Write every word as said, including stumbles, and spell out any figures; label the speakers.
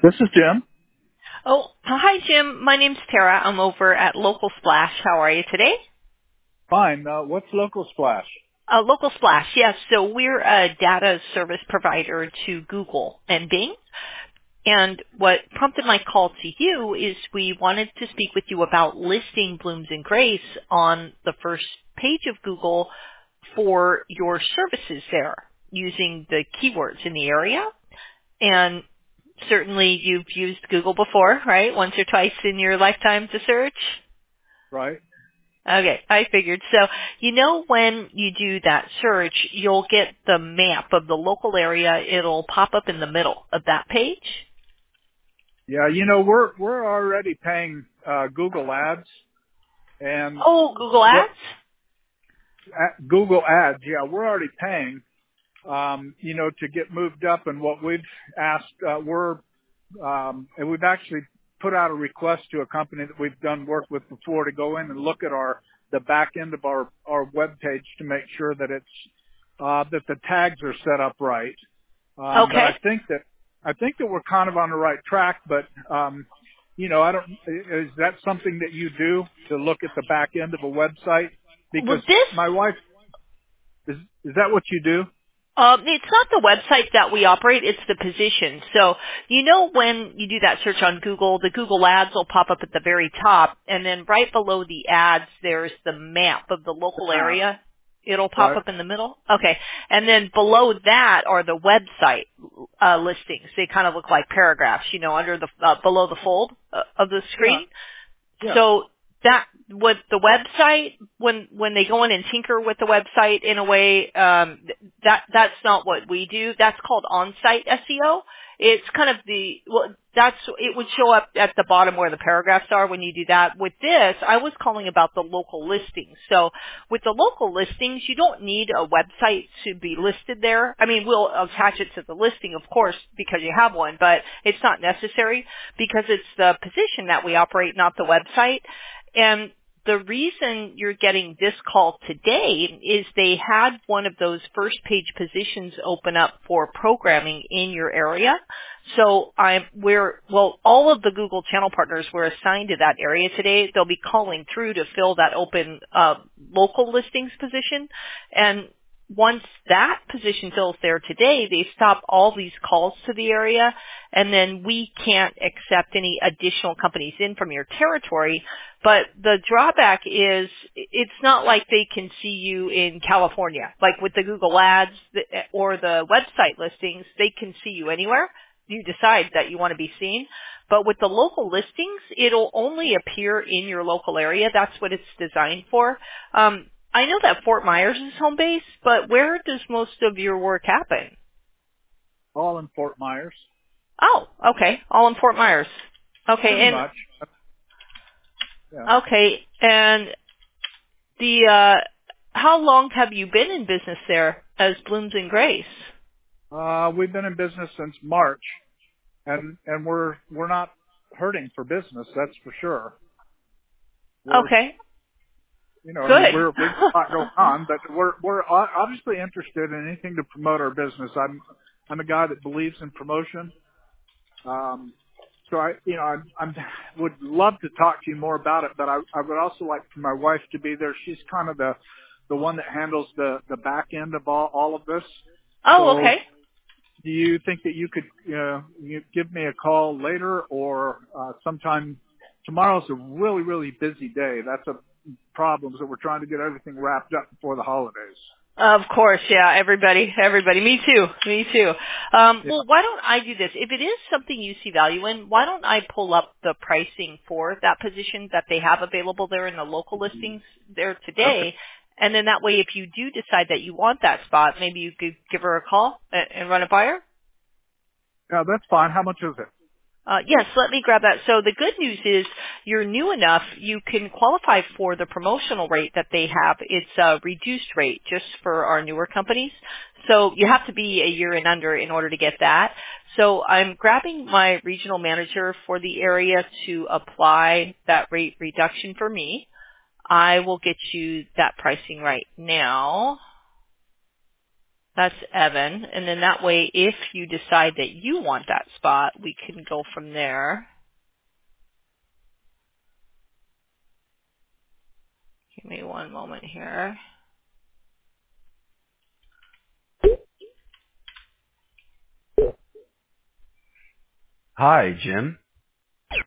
Speaker 1: This is Jim.
Speaker 2: Oh, hi, Jim. My name's Tara. I'm over at Local Splash. How are you today?
Speaker 1: Fine. Uh, what's Local Splash?
Speaker 2: Uh, Local Splash, yes. So we're a data service provider to Google and Bing. And what prompted my call to you is we wanted to speak with you about listing Blooms and Grace on the first page of Google for your services there using the keywords in the area. And certainly you've used Google before, right? Once or twice in your lifetime to search?
Speaker 1: Right.
Speaker 2: Okay, I figured. So, you know when you do that search, you'll get the map of the local area. It'll pop up in the middle of that page.
Speaker 1: Yeah, you know, we're we're already paying uh, Google Ads and
Speaker 2: Oh, Google
Speaker 1: what
Speaker 2: Ads?
Speaker 1: uh, Google Ads. Yeah, we're already paying. Um, you know, to get moved up, and what we've asked, uh, we're um, and we've actually put out a request to a company that we've done work with before to go in and look at our the back end of our our web page to make sure that it's uh, that the tags are set up right. Um, but
Speaker 2: Okay.
Speaker 1: I think that I think that we're kind of on the right track. But um, you know, I don't. Is that something that you do to look at the back end of a website?
Speaker 2: Well,
Speaker 1: Because
Speaker 2: this
Speaker 1: my wife is is that what you do?
Speaker 2: Um, it's not the website that we operate, it's the position. So, you know when you do that search on Google, the Google ads will pop up at the very top, and then right below the ads, there's the map of the local
Speaker 1: Uh,
Speaker 2: area. It'll pop
Speaker 1: right.
Speaker 2: up in the middle. Okay. And then below that are the website uh, listings. They kind of look like paragraphs, you know, under the, uh, below the fold uh, of the
Speaker 1: Yeah.
Speaker 2: screen.
Speaker 1: Yeah.
Speaker 2: So that with the website, when when they go in and tinker with the website in a way, um, that that's not what we do. That's called on-site S E O. It's kind of the well, that's it would show up at the bottom where the paragraphs are when you do that. With this, I was calling about the local listings. So with the local listings, you don't need a website to be listed there. I mean, we'll attach it to the listing, of course, because you have one, but it's not necessary because it's the position that we operate, not the website. And the reason you're getting this call today is they had one of those first page positions open up for programming in your area. So I'm, we're, well, all of the Google channel partners were assigned to that area today. They'll be calling through to fill that open, uh, local listings position. And once that position fills there today, they stop all these calls to the area, and then we can't accept any additional companies in from your territory. But the drawback is it's not like they can see you in California. Like with the Google ads or the website listings, they can see you anywhere you decide that you want to be seen. But with the local listings, it'll only appear in your local area. That's what it's designed for. Um, I know that Fort Myers is home base, but where does most of your work happen?
Speaker 1: All in Fort Myers.
Speaker 2: Oh, okay. All in Fort Myers.
Speaker 1: Pretty
Speaker 2: Okay, and
Speaker 1: much. Yeah.
Speaker 2: okay, and the uh how long have you been in business there as Blooms and Grace?
Speaker 1: Uh, we've been in business since March, and and we're we're not hurting for business. That's for sure. We're
Speaker 2: Okay.
Speaker 1: you know I mean
Speaker 2: Good.
Speaker 1: we're we've got going on, but we're we're o- obviously interested in anything to promote our business. I'm I'm a guy that believes in promotion. Um, so I you know I I'm, would love to talk to you more about it, but I I would also like for my wife to be there. She's kind of the the one that handles the the back end of all all of this.
Speaker 2: Oh,
Speaker 1: So
Speaker 2: okay.
Speaker 1: do you think that you could uh, you give me a call later or uh, sometime? Tomorrow's a really, really busy day. That's a problem, so we're trying to get everything wrapped up before the holidays.
Speaker 2: Of course, yeah, everybody, everybody. Me too, me too. Um,
Speaker 1: Yeah.
Speaker 2: well, why don't I do this? If it is something you see value in, why don't I pull up the pricing for that position that they have available there in the local listings there
Speaker 1: Okay.
Speaker 2: today? And then that way, if you do decide that you want that spot, maybe you could give her a call and, and run it by her.
Speaker 1: Yeah, that's fine. How much is it?
Speaker 2: Uh, yes, let me grab that. So the good news is you're new enough, you can qualify for the promotional rate that they have. It's a reduced rate just for our newer companies. So you have to be a year and under in order to get that. So I'm grabbing my regional manager for the area to apply that rate reduction for me. I will get you that pricing right now. That's Evan. And then that way, if you decide that you want that spot, we can go from there. Give me one moment here.
Speaker 3: Hi, Jim.